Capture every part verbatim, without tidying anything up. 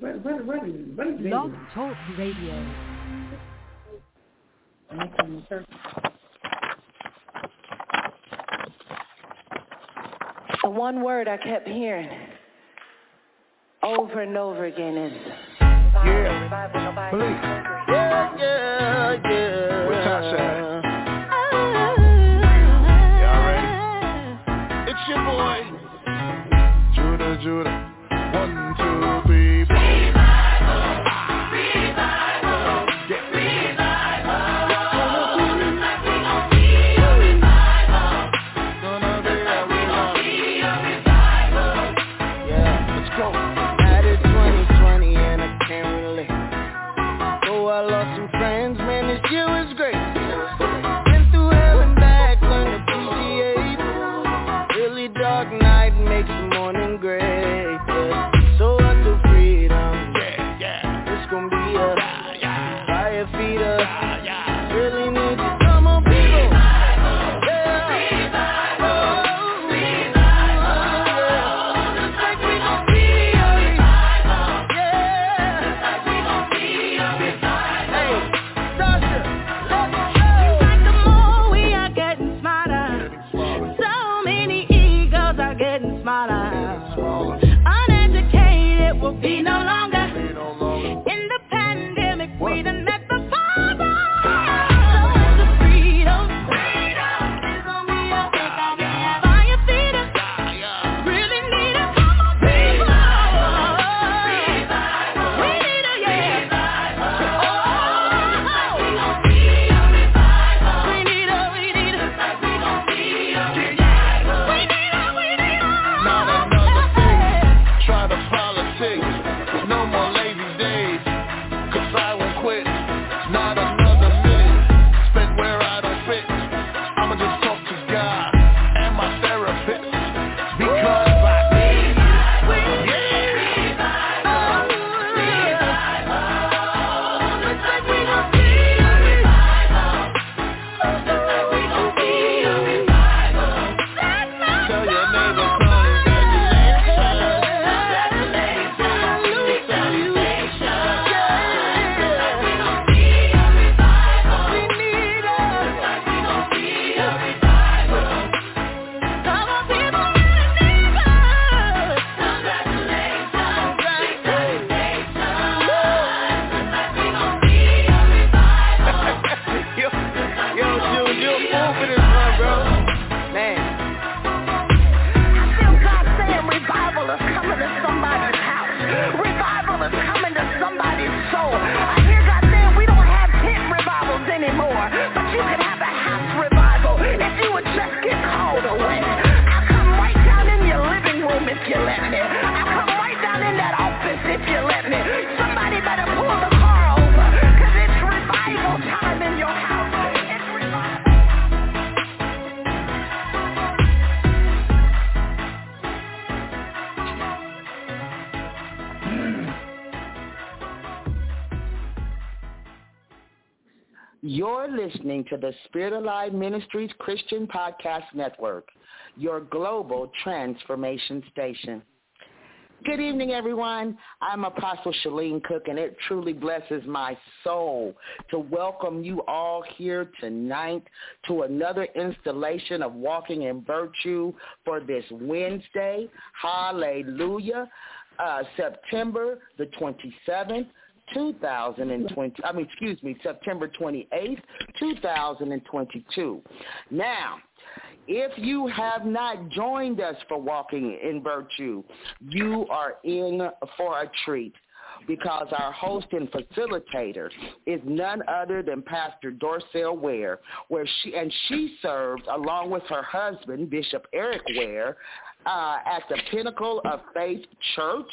What, what, what is, what is Blog Talk Radio. The one word I kept hearing over and over again is yeah, please. Yeah, yeah, yeah. Where Tasha at? Y'all ready? It's your boy Judah, Judah. One, two, three, four. You're listening to the Spirit Alive Ministries Christian Podcast Network, your global transformation station. Good evening, everyone. I'm Apostle Shalene Cook, and it truly blesses my soul to welcome you all here tonight to another installation of Walking in Virtue for this Wednesday. Hallelujah. Uh, September the twenty-seventh. two thousand twenty, I mean, excuse me, September twenty-eighth, two thousand twenty-two. Now, if you have not joined us for Walking in Virtue, you are in for a treat, because our host and facilitator is none other than Pastor Dorcel Ware, where she and she serves along with her husband, Bishop Eric Ware, Uh, at the Pinnacle of Faith Church,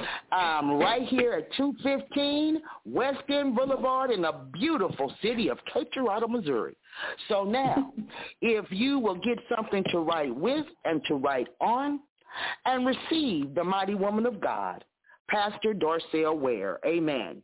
um, right here at two fifteen West End Boulevard in the beautiful city of Cape Girardeau, Missouri. So now, if you will get something to write with and to write on, and receive the mighty woman of God, Pastor Dorcel Ware. Amen.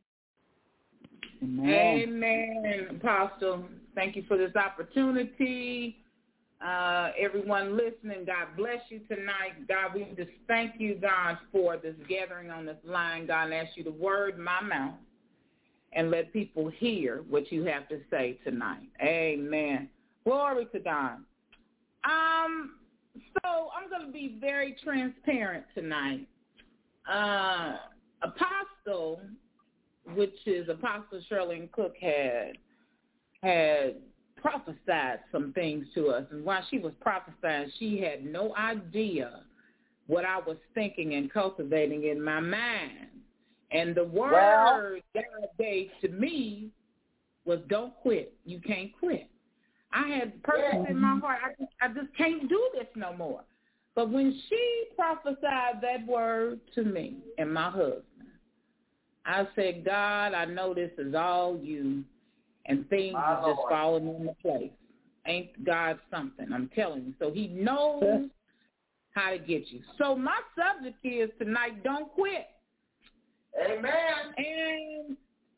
Amen. Amen, Apostle. Thank you for this opportunity. Uh, everyone listening, God bless you tonight. God, we just thank you, God, for this gathering on this line. God, and ask you to word my mouth and let people hear what you have to say tonight. Amen. Glory to God. Um, so I'm going to be very transparent tonight. Uh, Apostle, which is Apostle Shirley Cook, had had prophesied some things to us. And while she was prophesying, she had no idea what I was thinking and cultivating in my mind. And the word well, God gave to me was, don't quit. You can't quit. I had purpose yeah. in my heart. I just, I just can't do this no more. But when she prophesied that word to me and my husband, I said, God, I know this is all you. And things My are just Lord. falling into place. Ain't God something? I'm telling you. So he knows how to get you. So my subject is tonight, don't quit. Amen. And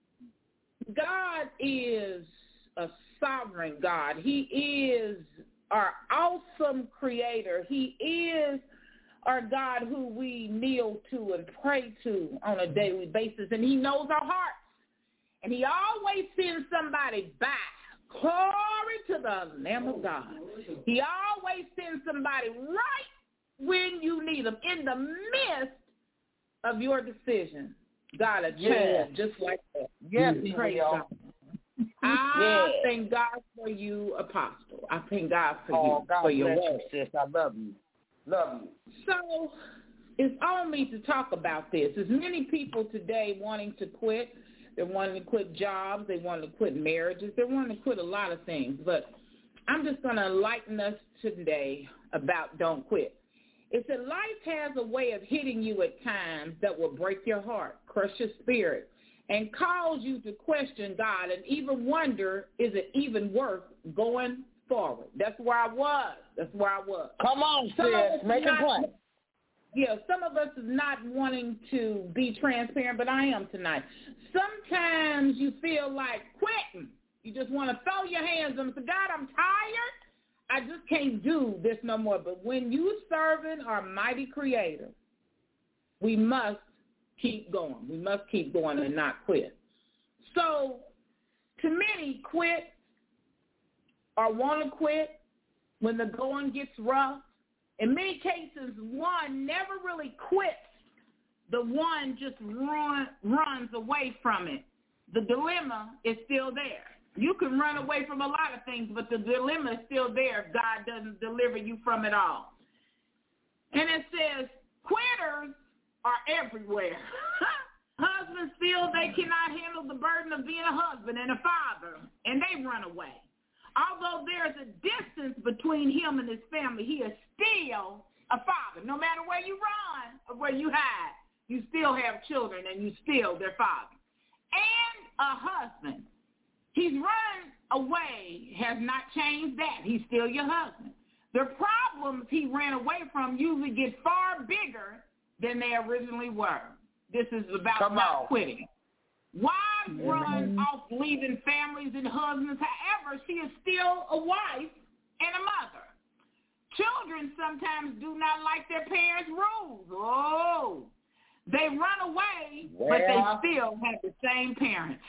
God is a sovereign God. He is our awesome creator. He is our God who we kneel to and pray to on a daily basis. And he knows our hearts. And he always sends somebody back. Glory to the Lamb of God. He always sends somebody right when you need them, in the midst of your decision. God, a yes. change just like that. Yes, praise God. I yes. thank God for you, Apostle. I thank God for oh, you, God for your bless word. You, sis. I love you. Love you. So it's on me to talk about this. There's many people today wanting to quit. They're wanting to quit jobs. They want to quit marriages. They want to quit a lot of things. But I'm just going to enlighten us today about don't quit. It's that life has a way of hitting you at times that will break your heart, crush your spirit, and cause you to question God and even wonder, is it even worth going forward? That's where I was. That's where I was. Come on, sis. Make a point. Yeah, some of us is not wanting to be transparent, but I am tonight. Sometimes you feel like quitting. You just want to throw your hands up and say, God, I'm tired. I just can't do this no more. But when you serving our mighty creator, we must keep going. We must keep going and not quit. So to many, quit or want to quit when the going gets rough. In many cases, one never really quits. The one just run, runs away from it. The dilemma is still there. You can run away from a lot of things, but the dilemma is still there if God doesn't deliver you from it all. And it says, quitters are everywhere. Husbands feel they cannot handle the burden of being a husband and a father, and they run away. Although there's a distance between him and his family, he is still a father. No matter where you run or where you hide, you still have children and you still their father. And a husband. He's run away, has not changed that. He's still your husband. The problems he ran away from usually get far bigger than they originally were. This is about Come not on. quitting. Wives mm-hmm. run off leaving families and husbands. However, she is still a wife and a mother. Children sometimes do not like their parents' rules. Oh, they run away, well, but they still have the same parents.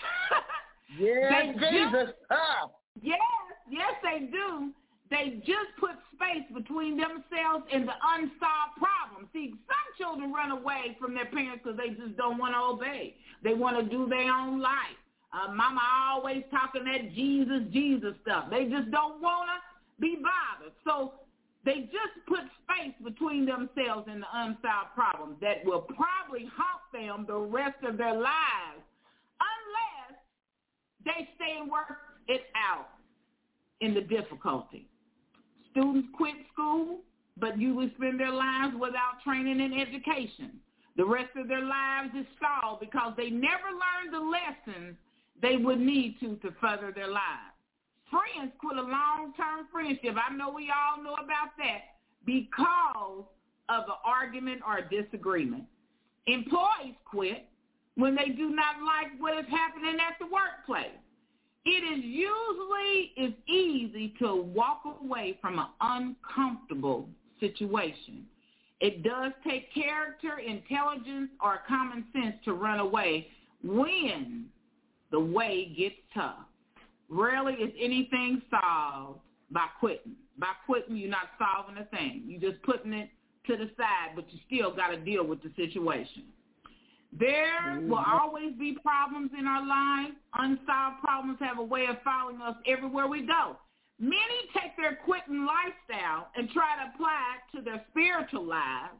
Yes, Jesus. Just, ah. Yes, yes, they do. They just put space between themselves and the unsolved problem. See, some children run away from their parents because they just don't want to obey. They want to do their own life. Uh, mama always talking that Jesus, Jesus stuff. They just don't want to be bothered. So they just put space between themselves and the unsolved problems that will probably haunt them the rest of their lives unless they stay and work it out in the difficulty. Students quit school, but usually spend their lives without training and education. The rest of their lives is stalled because they never learned the lessons they would need to to further their lives. Friends quit a long-term friendship. I know we all know about that because of an argument or a disagreement. Employees quit when they do not like what is happening at the workplace. It is usually it's easy to walk away from an uncomfortable situation. It does take character, intelligence, or common sense to run away when the way gets tough. Rarely is anything solved by quitting. By quitting, you're not solving a thing. You're just putting it to the side, but you still got to deal with the situation. There mm-hmm. will always be problems in our lives. Unsolved problems have a way of following us everywhere we go. Many take their quitting lifestyle and try to apply it to their spiritual lives.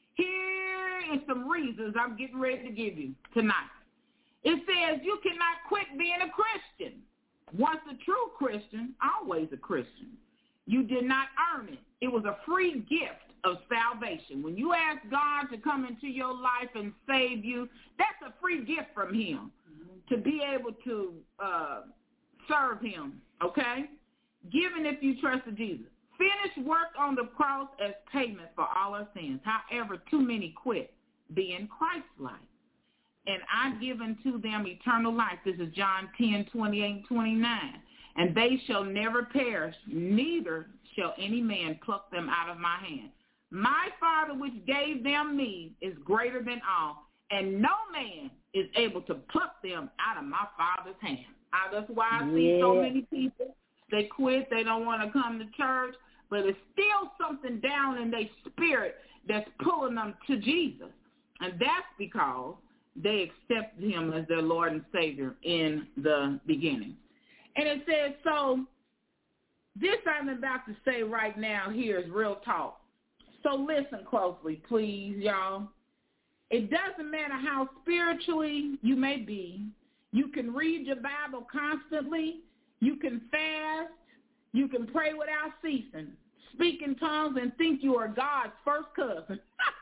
Here is some reasons I'm getting ready to give you tonight. It says you cannot quit being a Christian. Once a true Christian, always a Christian. You did not earn it. It was a free gift of salvation. When you ask God to come into your life and save you, that's a free gift from him to be able to uh, serve him, okay? Given if you trust in Jesus. Finished work on the cross as payment for all our sins. However, too many quit being Christ-like. And I've given to them eternal life. This is John ten, twenty-eight and twenty-nine. And they shall never perish, neither shall any man pluck them out of my hand. My Father which gave them me is greater than all, and no man is able to pluck them out of my Father's hand. Uh, that's why I see yeah. so many people, they quit, they don't want to come to church, but it's still something down in their spirit that's pulling them to Jesus. And that's because they accepted him as their Lord and Savior in the beginning. And it says, so this I'm about to say right now here is real talk. So listen closely, please, y'all. It doesn't matter how spiritually you may be. You can read your Bible constantly. You can fast. You can pray without ceasing, speak in tongues, and think you are God's first cousin.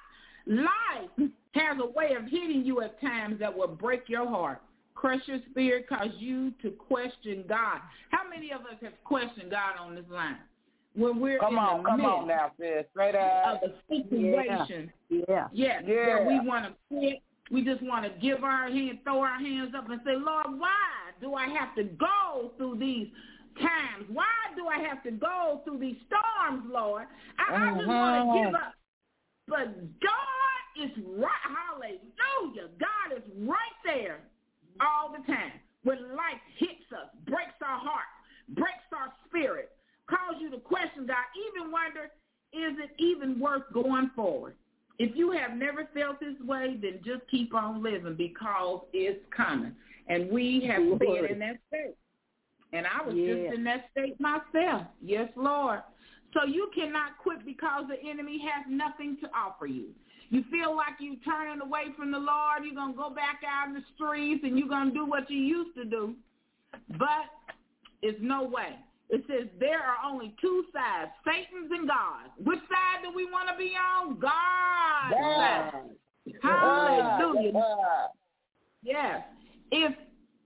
Life has a way of hitting you at times that will break your heart, crush your spirit, cause you to question God. How many of us have questioned God on this line? When we're come in on, the come midst on now, sis. Straight out. of a situation, yeah, yeah, yeah. that we want to quit. We just want to give our hand, throw our hands up, and say, Lord, why do I have to go through these times? Why do I have to go through these storms, Lord? I, I just want to give up. But God is right. Hallelujah. God is right there all the time. When life hits us, breaks our heart, breaks our spirit, cause you to question God, even wonder, is it even worth going forward? If you have never felt this way, then just keep on living because it's coming. And we have Lord. been in that state. And I was yeah. just in that state myself. Yes, Lord. So you cannot quit because the enemy has nothing to offer you. You feel like you're turning away from the Lord. You're going to go back out in the streets and you're going to do what you used to do. But it's no way. It says there are only two sides, Satan's and God's. Which side do we want to be on? God's yeah. side. Hallelujah. Yeah. Yes. If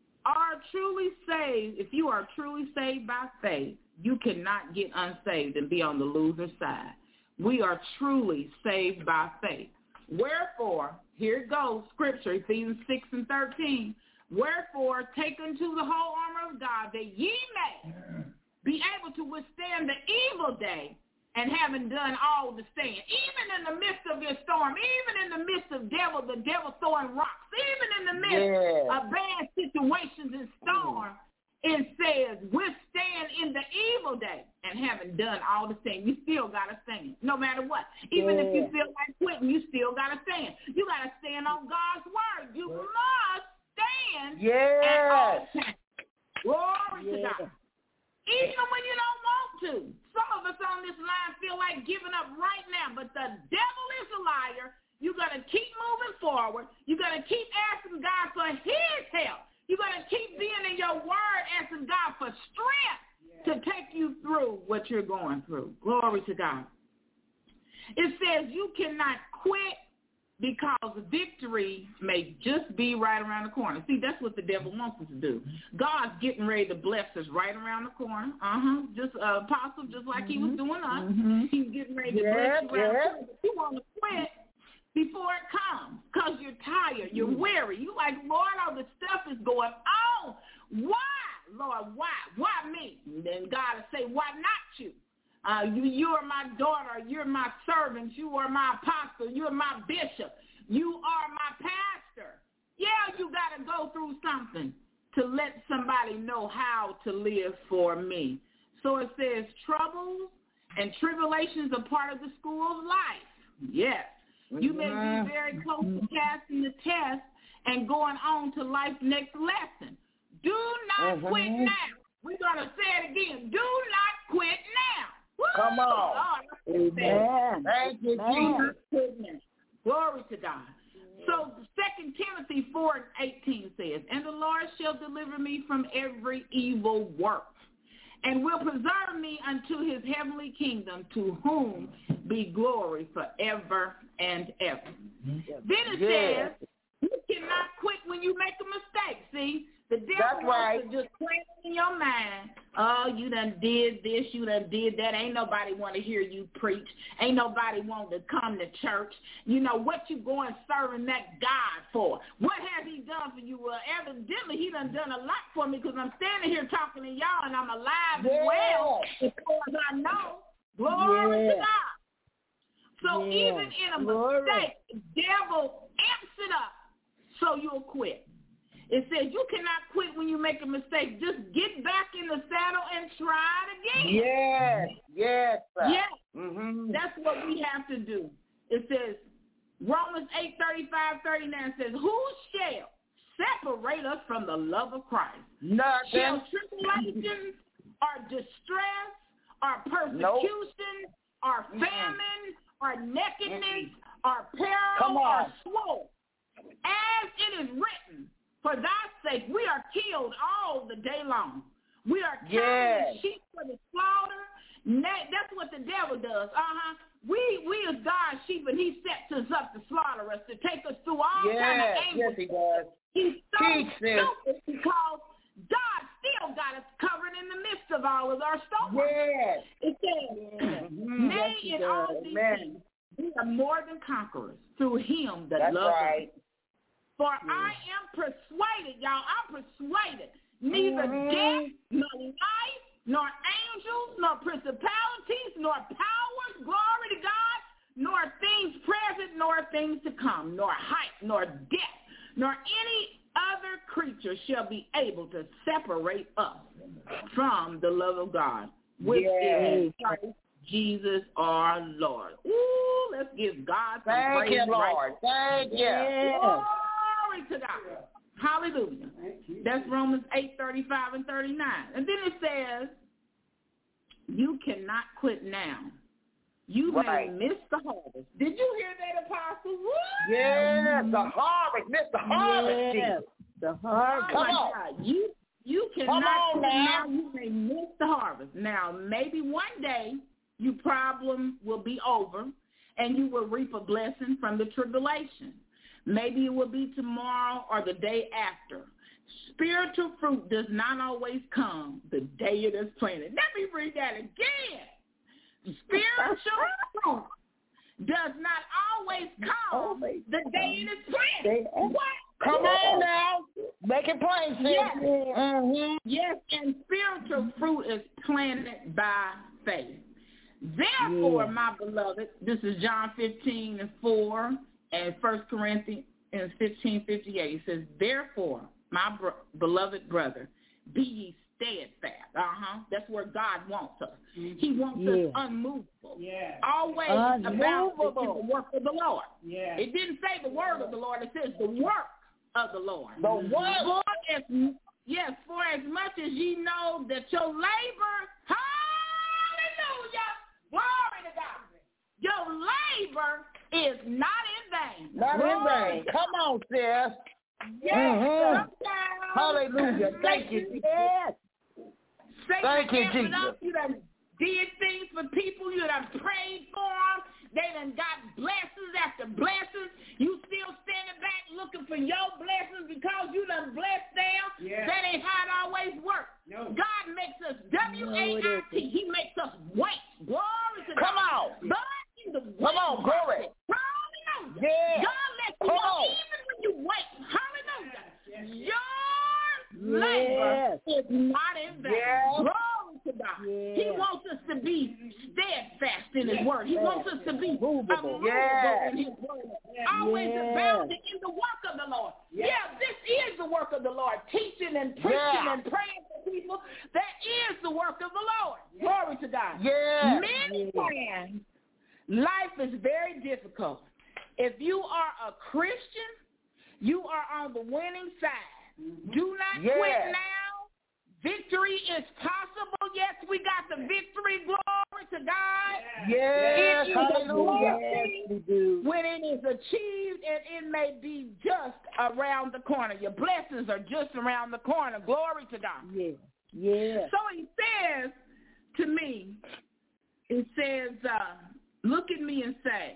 are truly saved, if you are truly saved by faith, you cannot get unsaved and be on the loser side. We are truly saved by faith. Wherefore, here it goes, Scripture, Ephesians six and thirteen. Wherefore, take unto the whole armor of God, that ye may be able to withstand the evil day, and having done all to stand. Even in the midst of your storm, even in the midst of devil, the devil throwing rocks, even in the midst yeah. of bad situations and storm, it says, withstand in the evil day, and having done all to stand. You still got to stand, no matter what. Even yeah. if you feel like quitting, you still got to stand. You got to stand on God's word. You must stand yes. at all times. Glory yeah. to God. Even when you don't want to. Some of us on this line feel like giving up right now, but the devil is a liar. You got to keep moving forward. You got to keep asking God for his help. You got to keep being in your word, asking God for strength yeah. to take you through what you're going through. Glory to God. It says you cannot quit because victory may just be right around the corner. See, that's what the devil wants us to do. God's getting ready to bless us right around the corner. Uh-huh. Just uh, apostle, just like mm-hmm. he was doing us. Mm-hmm. He's getting ready to yeah, bless you around yeah. the corner. You want to quit before it comes because you're tired. You're mm-hmm. weary. You like, Lord, all this stuff is going on. Why, Lord? God and say, why not you? Uh, you, you are my daughter. You're my servant. You are my apostle. You're my bishop. You are my pastor. Yeah, you got to go through something to let somebody know how to live for me. So it says troubles and tribulations are part of the school of life. Yes. You may be very close to passing the test and going on to life's next lesson. Do not mm-hmm. quit now. We're going to say it again. Do not quit now. Woo! Come on. Oh, amen. Thank you, Jesus. Glory to God. So Second Timothy four and eighteen says, and the Lord shall deliver me from every evil work, and will preserve me unto his heavenly kingdom, to whom be glory forever and ever. Yes. Then it yes. says, you cannot quit when you make a mistake. See, the devil That's wants right. to just plant in your mind, oh, you done did this, you done did that. Ain't nobody want to hear you preach. Ain't nobody want to come to church. You know, what you going serving that God for? What has he done for you? Well, evidently he done done a lot for me, because I'm standing here talking to y'all and I'm alive yeah. and well, as far as I know. Glory yeah. to God. So yeah. even in a Glory. mistake, the devil amps it up so you'll quit. It says you cannot quit when you make a mistake. Just get back in the saddle and try it again. Yes, yes, sir. Yes, mm-hmm. That's what we have to do. It says, Romans eight thirty-five, thirty-nine says, who shall separate us from the love of Christ? Nothing. Shall tribulations or distress or persecution nope. or famine mm-hmm. or nakedness mm-hmm. or peril or sword? As it is written, for thy sake we are killed all the day long. We are counted yes. as sheep for the slaughter. That's what the devil does. Uh-huh. We we are God's sheep, and he sets us up to slaughter us, to take us through all yes. kinds of angles. Yes, he does. He's so Teach stupid this. because God still got us covered in the midst of all of our storms. Yes. It says, mm-hmm. nay, yes, in all these Amen. things, we are more than conquerors through him that That's loves right. us. For yeah. I am persuaded, y'all, I'm persuaded, neither mm-hmm. death, nor life, nor angels, nor principalities, nor powers, glory to God, nor things present, nor things to come, nor height, nor depth, nor any other creature shall be able to separate us from the love of God, which yes. is Christ Jesus our Lord. Ooh, let's give God some Thank praise. You, Lord. Right. Thank you. Yes. Glory to God. Hallelujah. That's Romans eight thirty-five and thirty-nine. And then it says, you cannot quit now. You right. may miss the harvest. Did you hear that, Apostle? Woo! Yes, the harvest. Miss the harvest. Yes, the harvest. Come on. God. You, you cannot quit now. now. You may miss the harvest. Now, maybe one day your problem will be over and you will reap a blessing from the tribulation. Maybe it will be tomorrow or the day after. Spiritual fruit does not always come the day it is planted. Let me read that again. Spiritual fruit does not always come the day it is planted. What? Come on now. Make it plain, sis. Yes. Mm-hmm. Yes, and spiritual fruit is planted by faith. Therefore, yeah. my beloved, this is John fifteen and four and First Corinthians fifteen fifty-eight. It says, therefore, my bro- beloved brother, be ye steadfast. Uh-huh. That's where God wants us. Mm-hmm. He wants yeah. us unmovable. Yeah. Always unmovable. About the work of the Lord. Yeah. It didn't say the word of the Lord. It says the work of the Lord. The work. For as, yes, for as much as ye know that your labor, hallelujah, glory to God, your labor is not in vain. Not glory in vain. Come on, sis. Yes. Mm-hmm. Hallelujah. Thank you, Jesus. Yes. Thank you, Jesus. Up, you done did things for people. You done prayed for them. They done got blessings after blessings. You still standing back looking for your blessings because you done blessed them. Yeah. That ain't how it always works. No. God makes us W A I T. No, he makes us wait. Glory to Come God. on. God in the Come on, glory. Hallelujah. Yeah. God lets you know even when you wait. Hallelujah. Yes. Your labor yes. is not in vain. Yes. Glory to God. Yeah. He wants us to be steadfast in his word. He yeah. wants us to be immovable yeah. in his word. Always yeah. abounding in the work of the Lord. Yeah. yeah, this is the work of the Lord. Teaching and preaching yeah. and praying for people. That is the work of the Lord. Yeah. Glory to God. Yeah. Many yeah. times, life is very difficult. If you are a Christian, you are on the winning side. Mm-hmm. Do not yeah. quit now. Victory is possible. Yes, we got the victory. Glory to God. Yes, it is hallelujah. Yes, we do. When it is achieved, and it may be just around the corner. Your blessings are just around the corner. Glory to God. Yeah, yeah. So he says to me, it says, uh, look at me and say,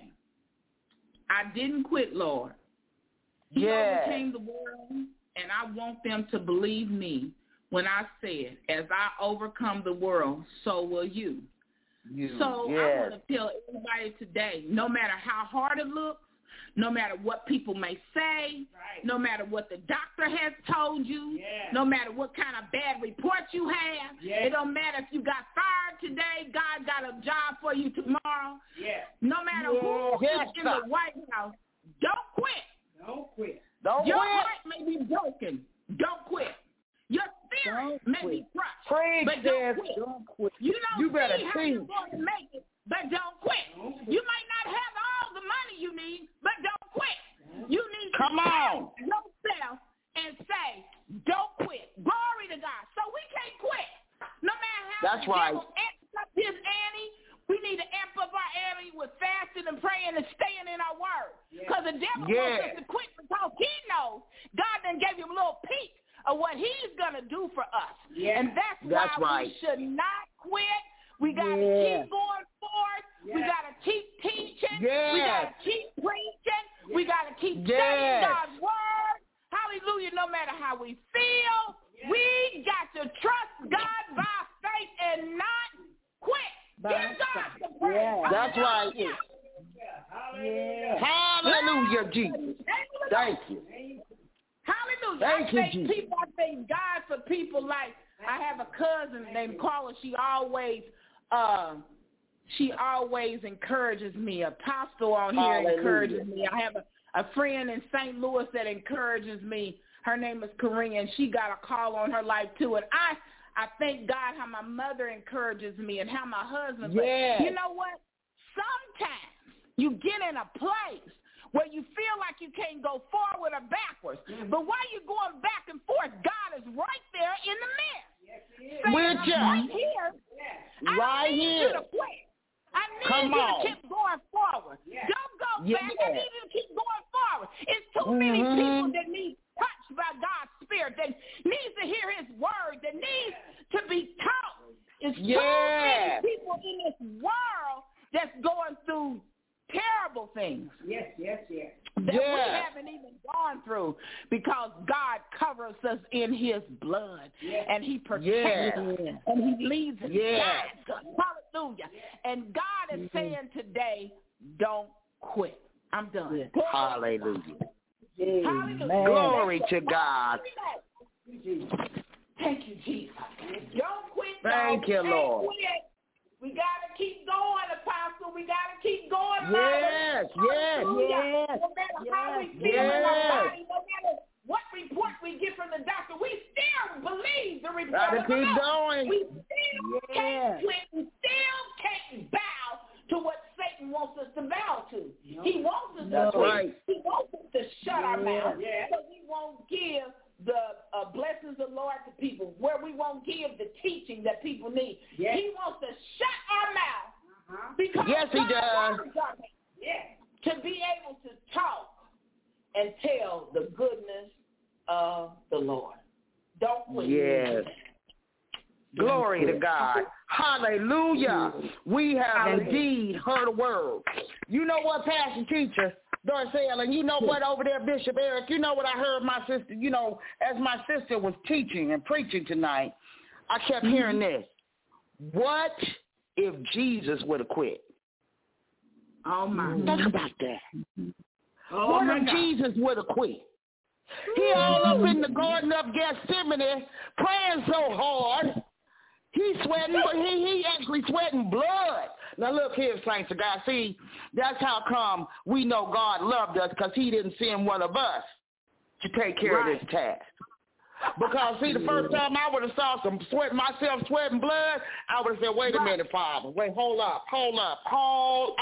I didn't quit, Lord. He yeah. overcame the world, and I want them to believe me when I said, as I overcome the world, so will you. you so yes. I want to tell everybody today, no matter how hard it looks, no matter what people may say, right. no matter what the doctor has told you, yeah. no matter what kind of bad report you have, yeah. it don't matter if you got fired today, God got a job for you tomorrow. Yeah. No matter yeah. who yes. is in the White House, don't quit. Don't quit. Don't Your quit. heart may be broken. Don't quit. Your spirit don't may quit. be crushed, Praise but don't quit. don't quit. You don't you better see how think. you're going to make it, but don't quit. Don't quit. You might not have all the money you need, but don't quit. You need Come to on. yourself and say, don't quit. Glory to God. So we can't quit. No matter how That's the right. devil amps up his ante, we need to amp up our ante with fasting and praying and staying in our word. Because yeah. the devil yeah. wants us to quit because he knows God done gave him a little peek of what he's going to do for us. Yeah. And that's, that's why right. we should not quit. We got to yeah. keep going forward. Yeah. We got to keep teaching. Yes. We got to keep preaching. Yeah. We got to keep yes. studying God's word. Hallelujah. No matter how we feel, yeah. we got to trust God by faith and not quit. Give God the praise. Yeah. That's right. Yeah. Hallelujah. Hallelujah, Jesus. Thank you. Hallelujah. Thank I you, thank Jesus. people, I thank God for people like, I have a cousin named Carla. She always, uh, she always encourages me. Apostle on here Hallelujah. encourages me. I have a, a friend in Saint Louis that encourages me. Her name is Corinne, and she got a call on her life too. And I, I thank God how my mother encourages me and how my husband. Yes. But you know what? Sometimes you get in a place where you feel like you can't go forward or backwards. Mm-hmm. But while you're going back and forth, God is right there in the midst. Yes, he is. With you. Right here. Yes. I right need here. you to quit. I need Come you on. to keep going forward. Yes. Don't go yes. back. I need you to keep going forward. It's too mm-hmm. many people that need touched by God's Spirit, that needs to hear his word, that needs to be taught. It's yes. too many people in this world that's going through terrible things. Yes, yes, yes. That yes. we haven't even gone through because God covers us in his blood. Yes. And he protects yes. us. And he leads and yes. guides us. Hallelujah. Yes. And God is mm-hmm. saying today, don't quit. I'm done. Yes. Hallelujah. Hallelujah. Glory to God. Thank you, Jesus. Don't quit. Thank you, Lord. Quit. We got to keep going, Apostle. We got to keep going, Yes, yes, yes. No matter yes, how we feel yes. in our body, no matter what report we get from the doctor, we still believe the report. Got to keep going. We still yes. can't quit. We still can't bow to what Satan wants us to bow to. No. He wants us That's to right. He wants us to shut yeah. our mouth yeah. so we won't give the uh, blessings of the Lord to people, where we won't give the teaching that people need. Yes. He wants to shut our mouth uh-huh. because yes, he does. Yes. To be able to talk and tell the goodness of the Lord. Don't quit. Yes. Glory to God. Hallelujah. We have Hallelujah. indeed heard a word. You know what, Pastor Teacher? Darcel, and you know what over there, Bishop Eric, you know what I heard my sister, you know, as my sister was teaching and preaching tonight, I kept mm-hmm. hearing this. What if Jesus would have quit? Oh, my God. Think about that. Oh, what my if God. Jesus would have quit? He all up in the Garden of Gethsemane praying so hard. He He's sweating, but he, he actually sweating blood. Now look here, saints of God. See, that's how come we know God loved us, because he didn't send one of us to take care right. of this task. Because, see, the first time I would have saw some sweat, myself sweating blood, I would have said, wait a minute, Father. Wait, hold up, hold up, hold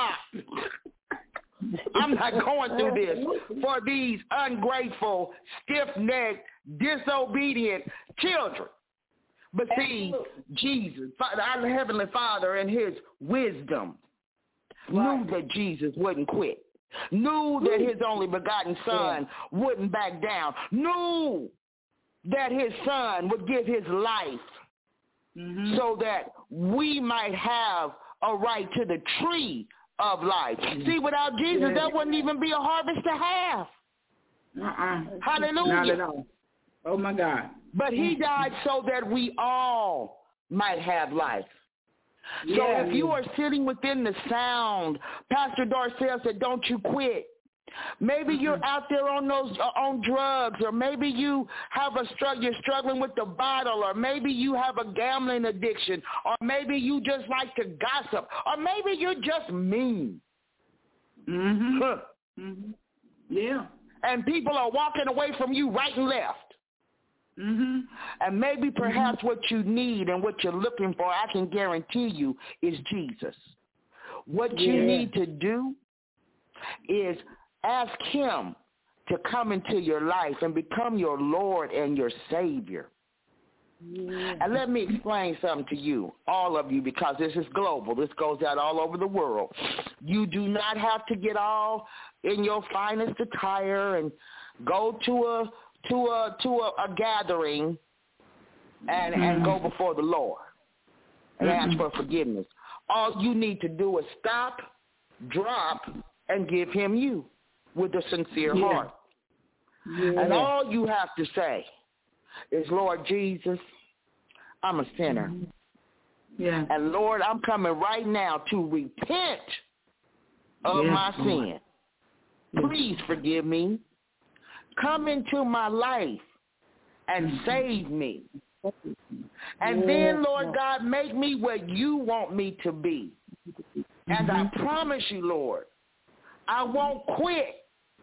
up. I'm not going through this for these ungrateful, stiff-necked, disobedient children. But see, Jesus, our Heavenly Father, in his wisdom, right. knew that Jesus wouldn't quit, knew that his only begotten Son yeah. wouldn't back down, knew that his Son would give his life mm-hmm. so that we might have a right to the tree of life. Mm-hmm. See, without Jesus, yeah. there wouldn't even be a harvest to have. Uh-uh. Hallelujah. Not at all. Oh, my God. But he died so that we all might have life. Yeah. So if you are sitting within the sound, Pastor Darcel said, don't you quit. Maybe mm-hmm. you're out there on those uh, on drugs, or maybe you have a struggle, you're struggling with the bottle, or maybe you have a gambling addiction, or maybe you just like to gossip, or maybe you're just mean. Mm-hmm. Huh. Mm-hmm. Yeah. And people are walking away from you right and left. Mm-hmm. And maybe perhaps mm-hmm. what you need and what you're looking for, I can guarantee you, is Jesus. What yeah. you need to do is ask him to come into your life and become your Lord and your Savior. Yeah. And let me explain something to you, all of you, because this is global. This goes out all over the world. You do not have to get all in your finest attire and go to a to a to a, a gathering and mm-hmm. and go before the Lord and mm-hmm. ask for forgiveness. All you need to do is stop, drop, and give him you with a sincere yeah. heart. Yeah. And all you have to say is, Lord Jesus, I'm a sinner. Mm-hmm. Yeah. And Lord, I'm coming right now to repent of yeah. my sin. Please forgive me. Come into my life and mm-hmm. save me. And yeah. then, Lord God, make me what you want me to be. Mm-hmm. And I promise you, Lord, I won't quit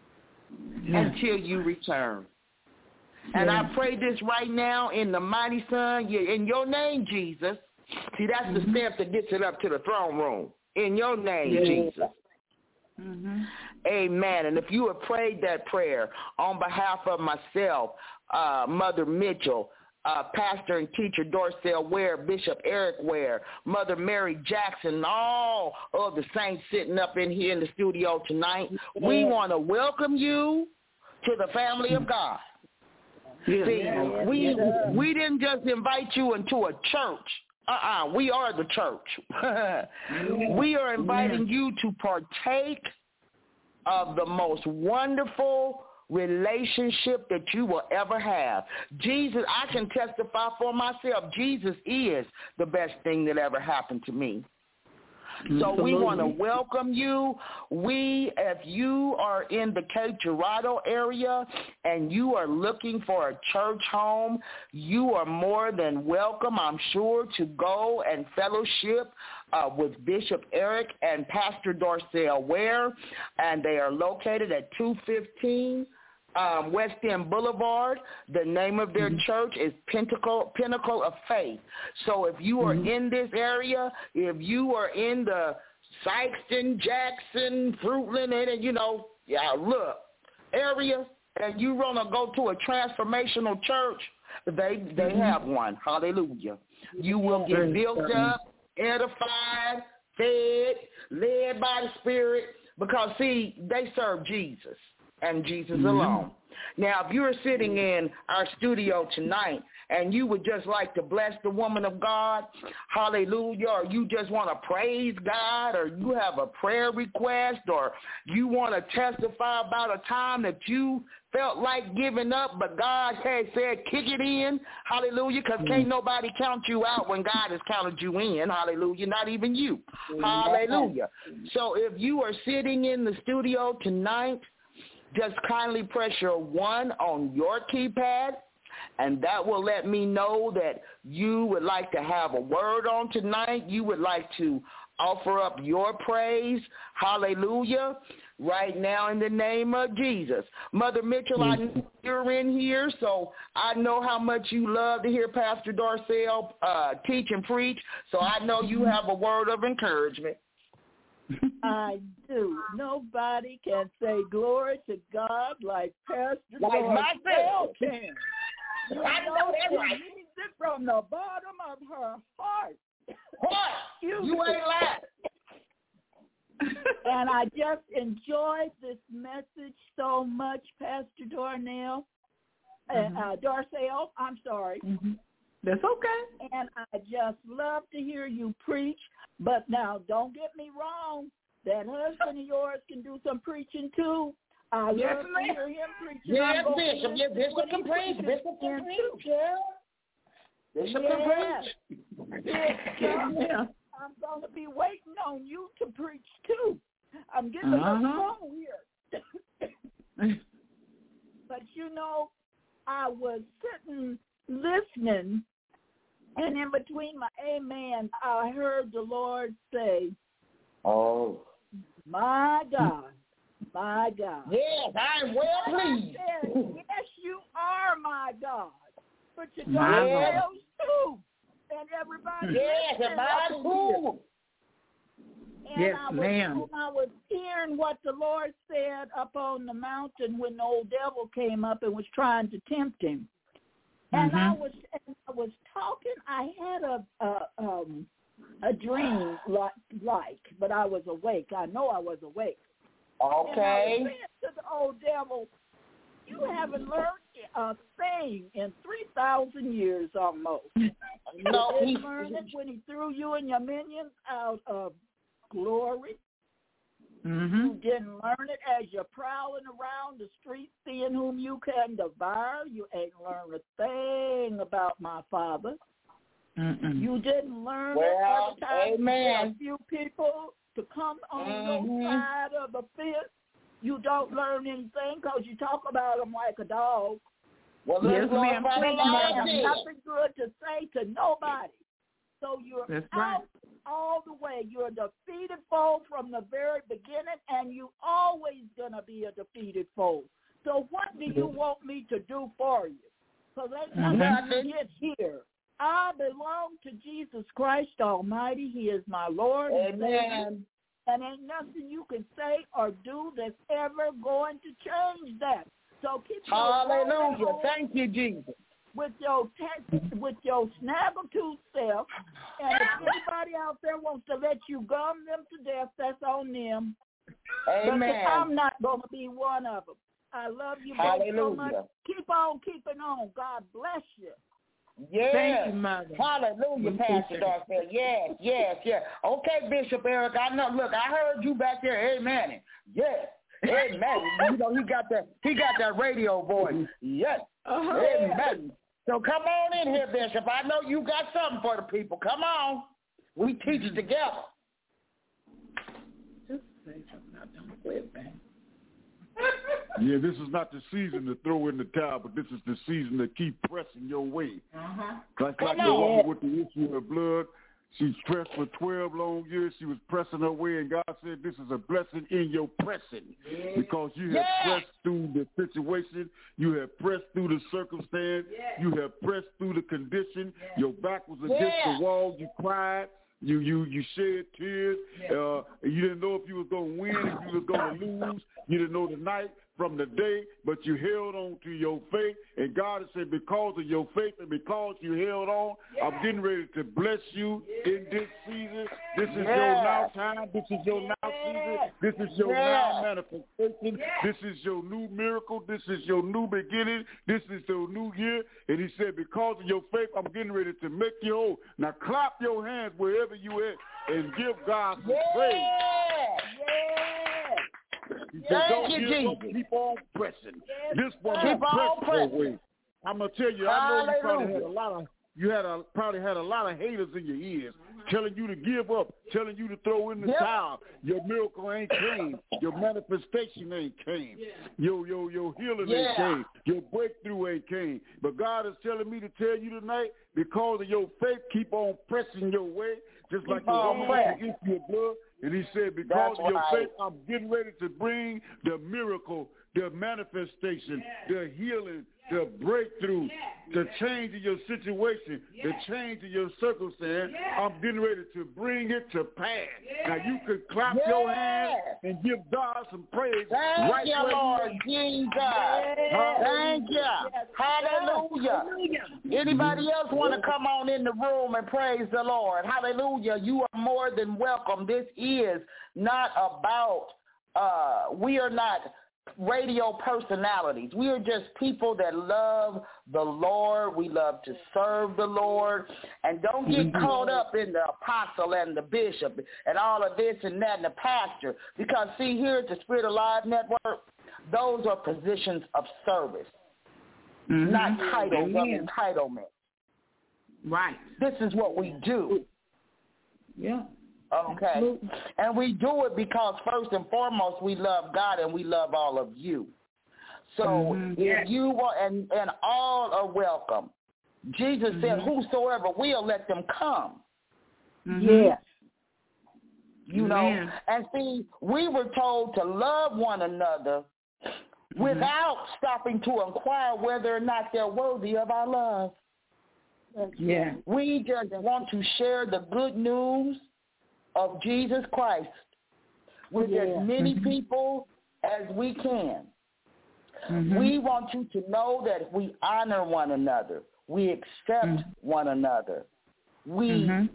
yeah. until you return. Yeah. And I pray this right now in the mighty Son, in your name, Jesus. See, that's mm-hmm. the step that gets it up to the throne room. In your name, yeah. Jesus. Mm-hmm. Amen. And if you have prayed that prayer on behalf of myself, uh, Mother Mitchell, uh, Pastor and Teacher Darcel Ware, Bishop Eric Ware, Mother Mary Jackson, all of the saints sitting up in here in the studio tonight, we want to welcome you to the family of God. Yeah. See, yeah, we yeah. we didn't just invite you into a church. Uh-uh, we are the church. We are inviting you to partake of the most wonderful relationship that you will ever have. Jesus, I can testify for myself, Jesus is the best thing that ever happened to me. So we want to welcome you. We, if you are in the Cape Girardeau area and you are looking for a church home, you are more than welcome, I'm sure, to go and fellowship uh, with Bishop Eric and Pastor Darcel Ware, and they are located at two fifteen Um, West End Boulevard. The name of their mm-hmm. church is Pinnacle, Pinnacle of Faith. So if you are mm-hmm. in this area, if you are in the Sykeston, Jackson, Fruitland, and, you know, yeah, look, area, and you want to go to a transformational church, they they mm-hmm. have one. Hallelujah. You will get built up, edified, fed, led by the Spirit, because, see, they serve Jesus and Jesus mm-hmm. alone. Now, if you're sitting in our studio tonight and you would just like to bless the woman of God, hallelujah, or you just want to praise God, or you have a prayer request, or you want to testify about a time that you felt like giving up, but God had said, kick it in, hallelujah, because mm-hmm. can't nobody count you out when God has counted you in, hallelujah, not even you, mm-hmm. hallelujah. So if you are sitting in the studio tonight, just kindly press your one on your keypad, And that will let me know that you would like to have a word on tonight. You would like to offer up your praise. Hallelujah. Right now in the name of Jesus. Mother Mitchell, I know you're in here, so I know how much you love to hear Pastor Darcel uh, teach and preach, so I know you have a word of encouragement. I do. Nobody can say glory to God like Pastor Like Darcel can. You I know know that's she right. means it from the bottom of her heart. What? You, you ain't lying. And I just enjoyed this message so much, Pastor Darnell, mm-hmm. uh, Darcel, I'm sorry. Mm-hmm. That's okay. And I just love to hear you preach. But now, don't get me wrong. That husband of yours can do some preaching, too. I yes, love ma'am. to hear him preaching. Yes, Bishop. Yes, Bishop can preach. Bishop can preach, yeah. Bishop can preach. Yeah. I'm going to be waiting on you to preach, too. I'm getting uh-huh. a little slow here. But, you know, I was sitting listening, and in between my amen, I heard the Lord say, oh, my God, my God. Yes, I'm well pleased. I said, yes, you are my God. But you my God God. else, too. And everybody yes, and mine too. And yes, I was, ma'am. And I was hearing what the Lord said up on the mountain when the old devil came up and was trying to tempt him. And mm-hmm. I was and I was talking. I had a a, um, a dream like, like, but I was awake. I know I was awake. Okay. And I was saying to the old devil, you haven't learned a thing in three thousand years almost. No, you he didn't learn it when he threw you and your minions out of glory. Mm-hmm. You didn't learn it as you're prowling around the streets seeing whom you can devour. You ain't learned a thing about my Father. Mm-mm. You didn't learn well, it every time amen. you a few people to come on mm-hmm. your side of the fence. You don't learn anything because you talk about them like a dog. Well, yes, ma'am. You have nothing good to say to nobody. So you're That's out right. all the way. You're a defeated foe from the very beginning, and you always going to be a defeated foe. So what do you want me to do for you? Because ain't nothing mm-hmm. to get here. I belong to Jesus Christ Almighty. He is my Lord and Savior. And ain't nothing you can say or do that's ever going to change that. So keep hallelujah. Thank you, Jesus. With your te- with your snaggletooth self, and if anybody out there wants to let you gum them to death, that's on them. Amen. But I'm not going to be one of them. I love you both so much. Keep on keeping on. God bless you. Yes. Thank you, Mother. Hallelujah, Pastor Darcel. Yes, yes, yes. Okay, Bishop Eric, I know. Look, I heard you back there. Amen. Yes. Amen. You know, he got that he got that radio voice. Yes. Uh-huh. Amen. So come on in here, Bishop. I know you got something for the people. Come on. We teach it together. Just say something. I don't quit, man. Yeah, this is not the season to throw in the towel, but this is the season to keep pressing your way. Uh-huh. Like, like the woman with the issue of blood. She's pressed for twelve long years. She was pressing her way, and God said, this is a blessing in your pressing. Yeah. Because you have yeah. pressed through the situation. You have pressed through the circumstance. Yeah. You have pressed through the condition. Yeah. Your back was against yeah. the wall. You cried. You you you shed tears. Yeah. Uh, you didn't know if you was going to win, if you was going to lose. You didn't know the night from the day, but you held on to your faith. And God has said, because of your faith and because you held on, yeah. I'm getting ready to bless you yeah. in this season. This is yeah. your now time. This is your yeah. now season. This is your yeah. now manifestation. Yeah. This is your new miracle. This is your new beginning. This is your new year. And he said, because of your faith, I'm getting ready to make you whole. Now clap your hands wherever you at and give God some yeah. praise. Yeah. He said, don't give up, keep on pressing. This one keep will on press your way. I'm going to tell you, I know you probably had a lot of you had a, probably had a lot of haters in your ears telling you to give up, telling you to throw in the yep. towel. Your miracle ain't came. Your manifestation ain't came. Yeah. Your, your, your healing yeah. ain't came. Your breakthrough ain't came. But God is telling me to tell you tonight, because of your faith, keep on pressing your way, just like your woman into your blood. And he said, because That's of your right. faith, I'm getting ready to bring the miracle, the manifestation, yeah. the healing, yeah. the breakthrough, yeah. the change in your situation, yeah. the change in your circumstance. Yeah. I'm getting ready to bring it to pass. Yeah. Now you can clap yeah. your hands and give God some praise. Thank right you, Lord Jesus. Yeah. Thank you. Yes. Hallelujah. Hallelujah. Anybody else want to come on in the room and praise the Lord? Hallelujah. You are more than welcome. This is not about, uh, we are not radio personalities. We are just people that love the Lord. We love to serve the Lord. And don't get mm-hmm. caught up in the apostle and the bishop and all of this and that and the pastor. Because, see, here at the Spirit Alive Network, those are positions of service, mm-hmm. not titles Amen. of entitlement. Right. This is what we do. Yeah. Okay. Absolutely. And we do it because first and foremost we love God and we love all of you. So mm-hmm. if yes. you want, and, and all are welcome. Jesus mm-hmm. said, whosoever will, let them come. Mm-hmm. Yes. You know, Man. and see, we were told to love one another mm-hmm. without stopping to inquire whether or not they're worthy of our love. Yeah. We just want to share the good news of Jesus Christ with yeah. as many mm-hmm. people as we can. Mm-hmm. We want you to know that we honor one another. We accept mm-hmm. one another. We mm-hmm.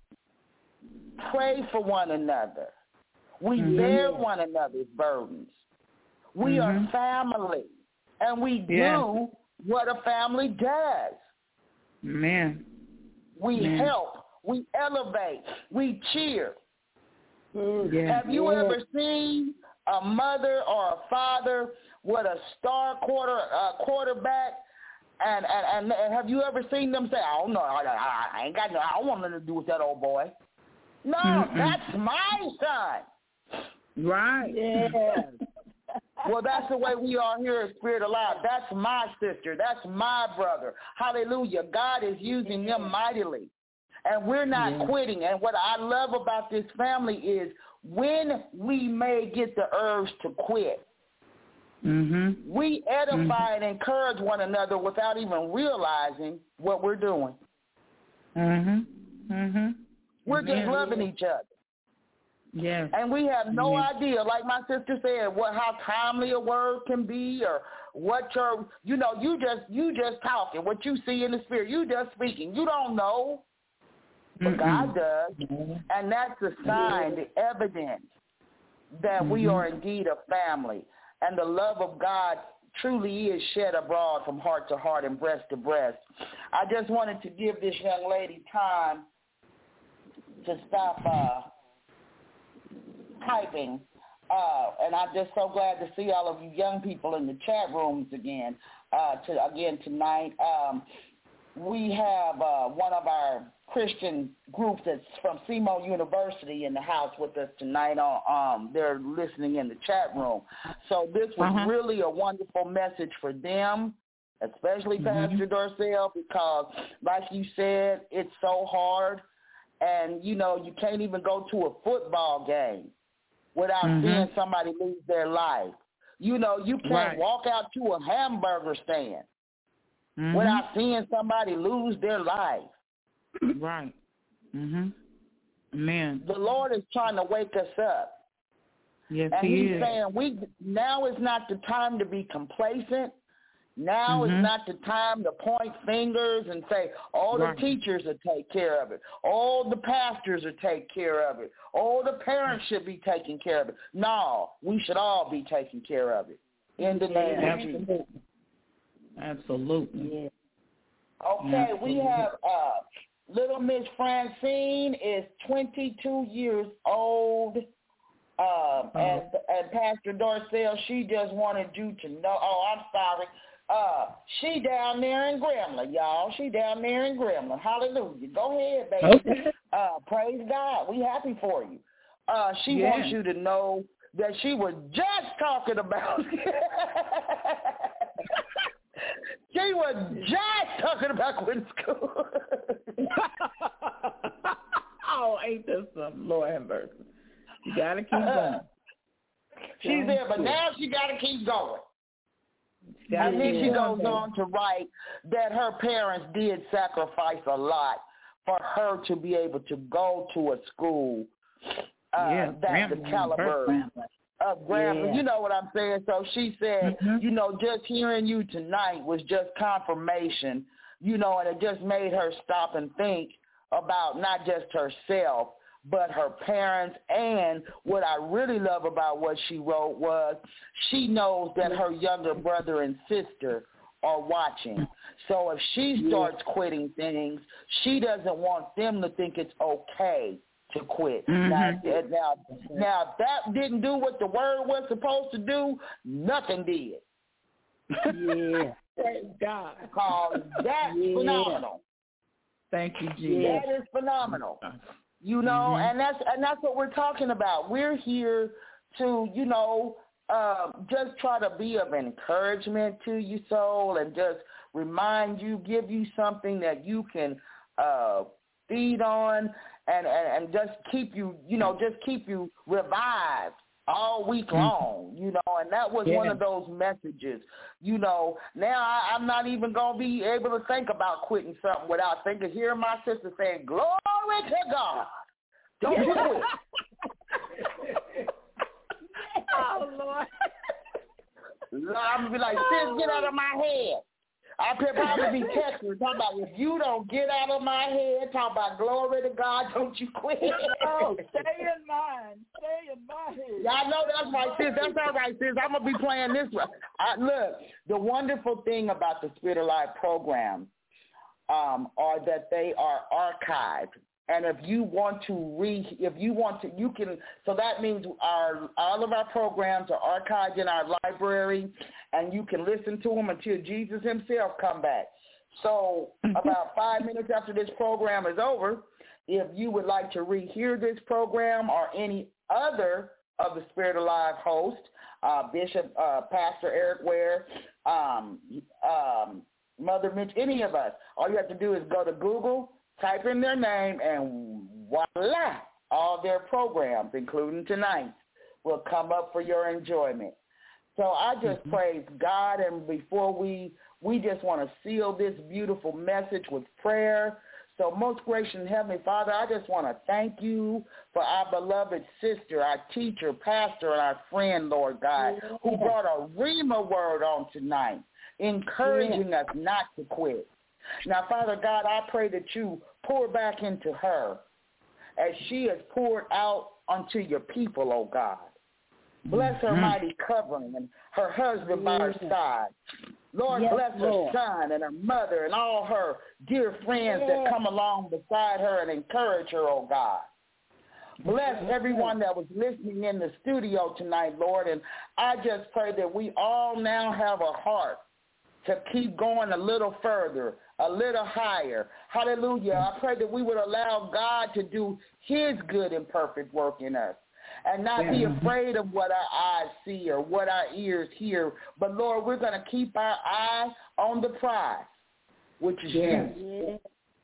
pray for one another. We mm-hmm. bear one another's burdens. We mm-hmm. are family, and we yeah. do what a family does. Man. We Man. help. We elevate. We cheer. Yeah. Have you yeah. ever seen a mother or a father with a star quarter uh, quarterback, and, and and have you ever seen them say, "Oh no, I, I, I ain't got no, I don't want nothing to do with that old boy"? No, Mm-mm. that's my son. Right. Yeah. Well, that's the way we are here at Spirit Alive. That's my sister. That's my brother. Hallelujah. God is using them mightily. And we're not yeah. quitting. And what I love about this family is when we may get the urge to quit, mm-hmm. we edify mm-hmm. and encourage one another without even realizing what we're doing. Mm-hmm. Mm-hmm. We're Amen. just loving each other. Yes. And we have no yes. idea, like my sister said, what how timely a word can be, or what your, you know, you just you just talking, what you see in the spirit, you just speaking. You don't know. But God does, mm-hmm. and that's the sign, the evidence that mm-hmm. we are indeed a family, and the love of God truly is shed abroad from heart to heart and breast to breast. I just wanted to give this young lady time to stop uh, typing, uh, and I'm just so glad to see all of you young people in the chat rooms again. Uh, to again tonight, um, we have uh, one of our Christian groups that's from S E M O University in the house with us tonight. On um, they're listening in the chat room. So this was uh-huh. really a wonderful message for them, especially mm-hmm. Pastor Dorcel, because like you said, it's so hard, and you know you can't even go to a football game without mm-hmm. seeing somebody lose their life. You know you can't right. walk out to a hamburger stand mm-hmm. without seeing somebody lose their life. Right. Mhm. Man. The Lord is trying to wake us up. Yes, and he he's is. saying we now is not the time to be complacent. Now mm-hmm. is not the time to point fingers and say, oh, the right. teachers will take care of it. Oh, the pastors will take care of it. Oh, the parents should be taking care of it. No, we should all be taking care of it. In the name of Jesus. Absolutely. Yeah. Okay, Absolutely. we have uh, little Miss Francine is twenty-two years old. Um, and, and Pastor Dorcel, she just wanted you to know. Oh, I'm sorry. Uh, she down there in Gremlin, y'all. She down there in Gremlin. Hallelujah. Go ahead, baby. Okay. Uh, praise God. We happy for you. Uh, she yeah. wants you to know that she was just talking about she was just talking about quitting school. Oh, ain't this something? Lord have mercy. You got to keep going. Uh, she's there, but now she got to keep going. Yeah. And then she goes on to write that her parents did sacrifice a lot for her to be able to go to a school uh, yeah, that's the caliber of Grambling. Yeah. You know what I'm saying? So she said, mm-hmm. you know, just hearing you tonight was just confirmation, you know, and it just made her stop and think about not just herself, but her parents. And what I really love about what she wrote was she knows that her younger brother and sister are watching. So if she starts quitting things, she doesn't want them to think it's okay to quit. Mm-hmm. Now, now, now, if that didn't do what the word was supposed to do, nothing did. Yeah. Praise God. Because that's yeah. phenomenal. Thank you, Jesus. That is phenomenal. You know, mm-hmm. and that's and that's what we're talking about. We're here to, you know, uh, just try to be of encouragement to you, soul, and just remind you, give you something that you can uh, feed on, and, and, and just keep you, you know, just keep you revived all week long, you know, and that was yeah. one of those messages. You know, now I, I'm not even going to be able to think about quitting something without thinking, hearing my sister saying, glory to God. Don't you quit. Oh, Lord. I'm going to be like, sis, get out of my head. I could probably be texting, talking about, if you don't get out of my head, talking about glory to God, don't you quit. Oh, stay in mine. Stay in my head. Yeah, I know that's right, sis. That's all right, sis. I'm going to be playing this one. I, look, the wonderful thing about the Spirit of Life program um, are that they are archived. And if you want to re, if you want to, you can. So that means our all of our programs are archived in our library, and you can listen to them until Jesus himself come back. So about five minutes after this program is over, if you would like to rehear this program or any other of the Spirit Alive hosts, uh, Bishop, uh, Pastor Eric Ware, um, um, Mother Mitch, any of us, all you have to do is go to Google, type in their name, and voila, all their programs, including tonight, will come up for your enjoyment. So I just mm-hmm. praise God, and before we, we just want to seal this beautiful message with prayer. So most gracious Heavenly Father, I just want to thank you for our beloved sister, our teacher, pastor, and our friend, Lord God, yeah. who brought a Rhema word on tonight, encouraging yeah. us not to quit. Now, Father God, I pray that you pour back into her as she has poured out unto your people, oh God. Bless her mm-hmm. mighty covering and her husband by her side. Lord, yes, bless Lord. her son and her mother and all her dear friends yes. that come along beside her and encourage her, oh God. Bless everyone that was listening in the studio tonight, Lord, and I just pray that we all now have a heart to keep going a little further, a little higher. Hallelujah. I pray that we would allow God to do his good and perfect work in us and not yeah. be afraid of what our eyes see or what our ears hear. But, Lord, we're going to keep our eye on the prize, which is yeah. you.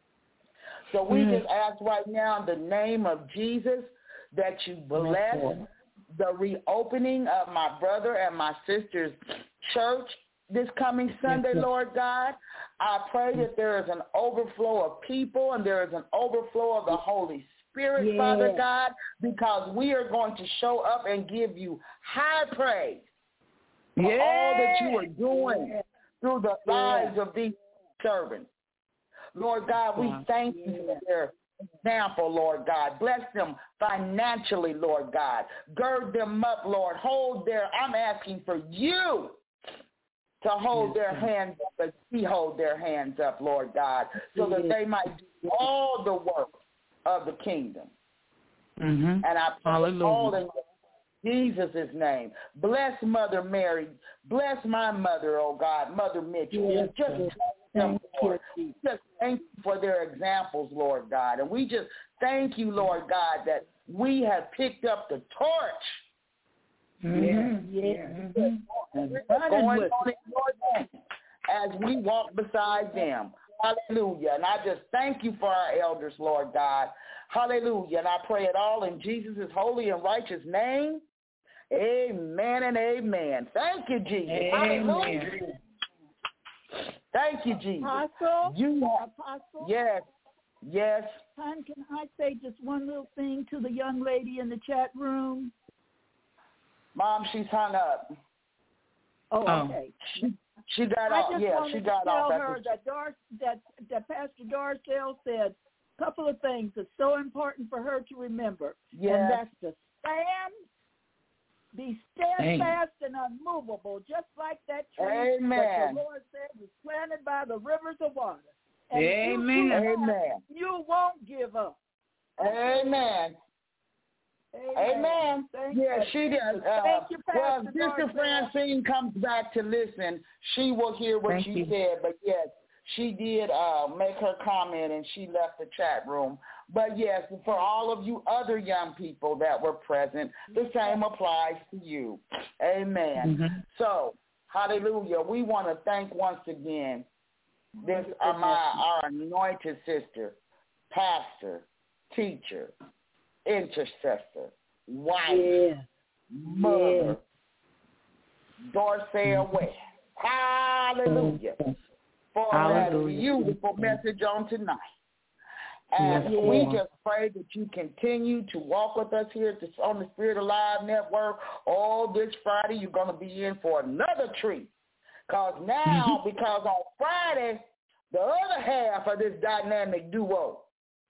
So we mm. just ask right now in the name of Jesus that you bless the reopening of my brother and my sister's church this coming Sunday, yes, Lord God. I pray that there is an overflow of people and there is an overflow of the Holy Spirit, yes. Father God, because we are going to show up and give you high praise for yes. all that you are doing yes. through the lives yes. of these servants. Lord God, we thank yes. you for their example, Lord God. Bless them financially, Lord God. Gird them up, Lord. Hold their, I'm asking for you to hold yes, their God. hands up as we hold their hands up, Lord God, so that they might do all the work of the kingdom. Mm-hmm. And I pray all in Jesus' name. Bless Mother Mary. Bless my mother, oh God, Mother Mitchell. Yes, just yes. them, Lord. You. Just thank you for their examples, Lord God. And we just thank you, Lord God, that we have picked up the torch. Mm-hmm. Yeah. Mm-hmm. And going on in your name as we walk beside them. Hallelujah. And I just thank you for our elders, Lord God. Hallelujah. And I pray it all in Jesus' holy and righteous name. Amen and amen. Thank you, Jesus. Amen. Hallelujah. Thank you, Jesus. Apostle, you are, Apostle. Yes, yes. Time, can I say just one little thing to the young lady in the chat room? Mom, she's hung up. Oh, okay. She, she got I off. just Yeah, wanted she got to tell off. her that, Dar- that, that Pastor Darcel said a couple of things that's so important for her to remember. Yes. And that's to stand, be steadfast and unmovable, just like that tree Amen. that the Lord said was planted by the rivers of water. And Amen. You, Amen. you won't give up. Amen. Amen. Amen. Thank yeah, you. she does. Uh, Thank you, Pastor well, Sister Darcel. Francine comes back to listen. She will hear what Thank you, you said. But, yes, she did uh, make her comment, and she left the chat room. But, yes, for all of you other young people that were present, the same applies to you. Amen. Mm-hmm. So, hallelujah. We want to thank once again this uh, my, our anointed sister, pastor, teacher, intercessor, wife, yeah. mother, yeah. Darcel West. Hallelujah. For Hallelujah. that beautiful message on tonight. And yes, we Lord. just pray that you continue to walk with us here at the, on the Spirit Alive Network. All this Friday, you're going to be in for another treat. Because now, because on Friday, the other half of this dynamic duo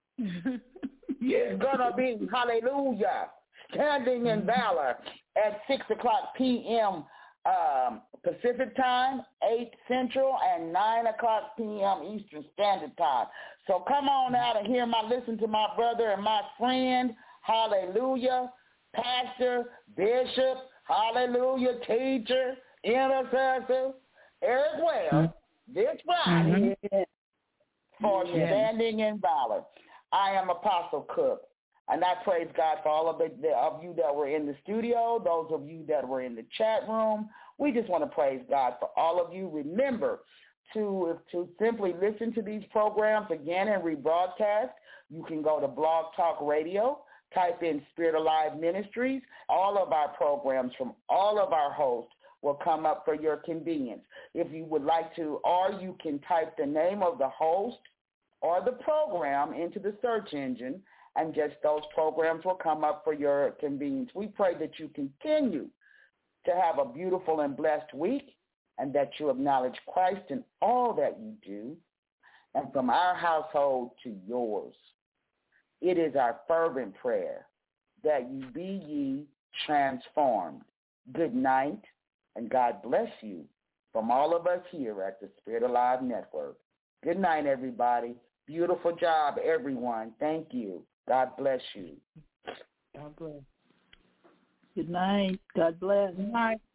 yes. is going to be, hallelujah, standing in valor at six o'clock p.m. Um, Pacific time, eight Central, and nine o'clock p.m. Eastern Standard Time. So come on out and hear my, listen to my brother and my friend, hallelujah, pastor, bishop, hallelujah, teacher, intercessor, Eric Wells, this Friday mm-hmm. for yes. standing in valor. I am Apostle Cook, and I praise God for all of, the, the, of you that were in the studio, those of you that were in the chat room. We just want to praise God for all of you. Remember to, to simply listen to these programs again and rebroadcast. You can go to Blog Talk Radio, type in Spirit Alive Ministries. All of our programs from all of our hosts will come up for your convenience. If you would like to, or you can type the name of the host or the program into the search engine, and just those programs will come up for your convenience. We pray that you continue to have a beautiful and blessed week, and that you acknowledge Christ in all that you do, and from our household to yours. It is our fervent prayer that you be ye transformed. Good night, and God bless you from all of us here at the Spirit Alive Network. Good night, everybody. Beautiful job, everyone. Thank you. God bless you. God bless. Good night. God bless. Good night.